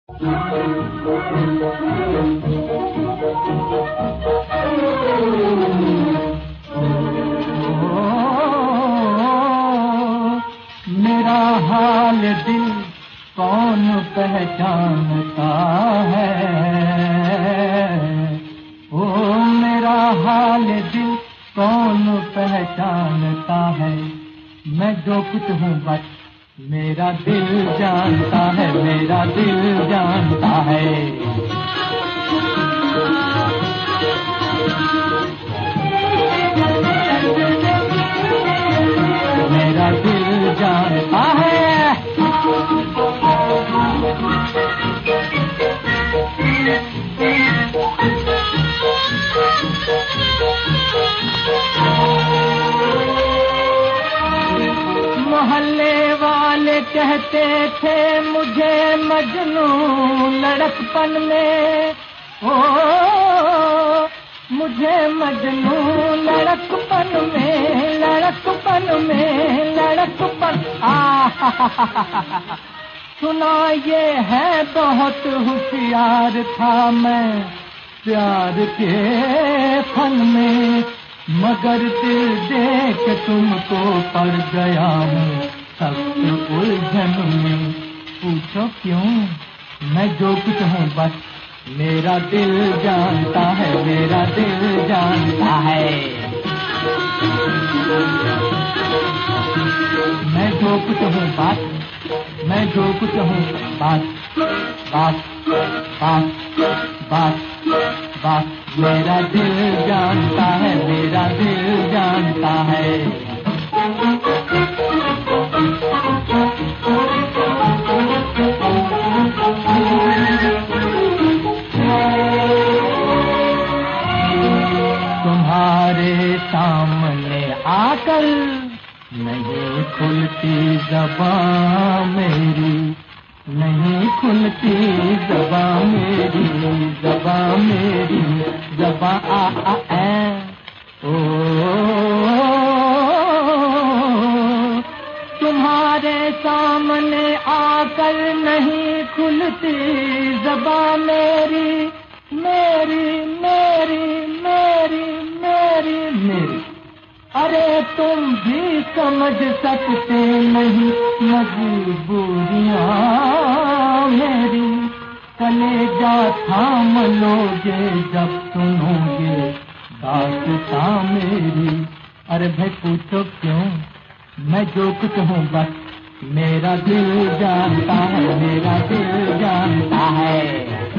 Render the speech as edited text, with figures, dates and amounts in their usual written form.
मेरा हाल दिल कौन पहचानता है? ओ मेरा हाल दिल कौन पहचानता है? मैं जो कुछ हूँ बस मेरा दिल जानता है, मेरा दिल जानता है। मेरा दिल जानता है। मोहल्ले वाले कहते थे मुझे मजनू लड़कपन में, ओ मुझे मजनू लड़कपन में, लड़कपन में, लड़कपन। सुना ये है बहुत होशियार था मैं प्यार के फन में, मगर दिल देख तुमको पड़ गया हूँ सख्त उलझन में। पूछो क्यों? मैं जो कुछ हूँ बस मेरा दिल जानता है, मेरा दिल जानता है। मैं जो कुछ हूँ बस, मैं जो कुछ हूँ बस, बस बस बस बस मेरा दिल जानता है, मेरा दिल जानता है। तुम्हारे सामने आकर नहीं खुलती ज़बान मेरी, नहीं खुलती ज़बान मेरी, ज़बान मेरी, ज़बान आ ए ओ। तुम्हारे सामने आकर नहीं खुलती ज़बान मेरी, मेरी मेरी मेरी मेरी मेरी। अरे तुम भी समझ सकते नहीं मजबूरियां मेरी, कलेजा थाम लोगे जब सुनोगे दास्तां मेरी। अरे भाई पूछो क्यों? मैं जो कुछ हूँ बस मेरा दिल जानता है, मेरा दिल जानता है।